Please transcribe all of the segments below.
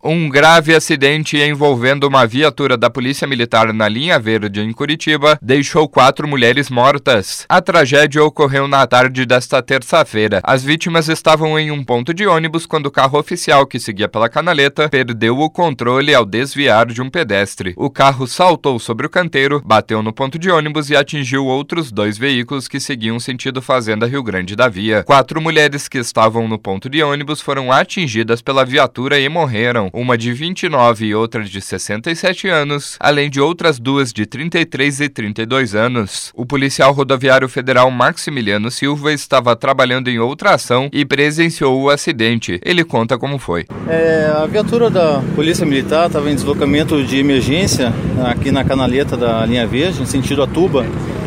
Um grave acidente envolvendo uma viatura da Polícia Militar na Linha Verde, em Curitiba, deixou 4 mulheres mortas. A tragédia ocorreu na tarde desta terça-feira. As vítimas estavam em um ponto de ônibus quando o carro oficial que seguia pela canaleta perdeu o controle ao desviar de um pedestre. O carro saltou sobre o canteiro, bateu no ponto de ônibus e atingiu outros 2 veículos que seguiam sentido Fazenda Rio Grande da Via. 4 mulheres que estavam no ponto de ônibus foram atingidas pela viatura e morreram. Uma de 29 e outra de 67 anos, além de outras 2 de 33 e 32 anos. O policial rodoviário federal Maximiliano Silva estava trabalhando em outra ação e presenciou o acidente. Ele conta como foi. A viatura da Polícia Militar estava em deslocamento de emergência aqui na canaleta da Linha Verde, em sentido Atuba,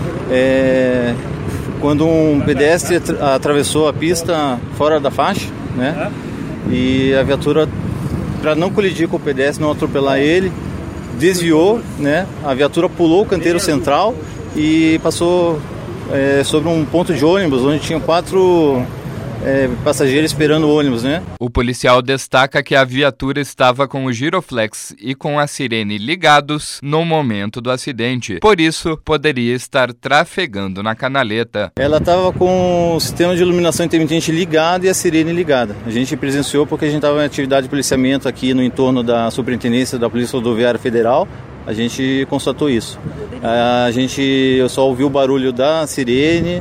quando um pedestre atravessou a pista fora da faixa, né? E a viatura, para não colidir com o pedestre, não atropelar ele, desviou, né? A viatura pulou o canteiro central e passou sobre um ponto de ônibus, onde tinha 4 passageiros esperando o ônibus, né? O policial destaca que a viatura estava com o giroflex e com a sirene ligados no momento do acidente. Por isso, poderia estar trafegando na canaleta. Ela estava com o sistema de iluminação intermitente ligado e a sirene ligada. A gente presenciou porque a gente estava em atividade de policiamento aqui no entorno da Superintendência da Polícia Rodoviária Federal. A gente constatou isso. Eu só ouvi o barulho da sirene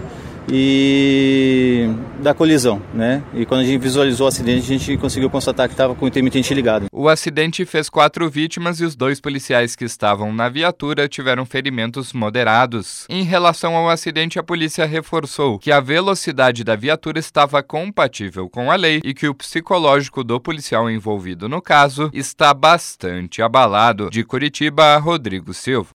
e da colisão, né? E quando a gente visualizou o acidente, a gente conseguiu constatar que estava com o intermitente ligado. O acidente fez 4 vítimas e os 2 policiais que estavam na viatura tiveram ferimentos moderados. Em relação ao acidente, a polícia reforçou que a velocidade da viatura estava compatível com a lei e que o psicológico do policial envolvido no caso está bastante abalado. De Curitiba, Rodrigo Silva.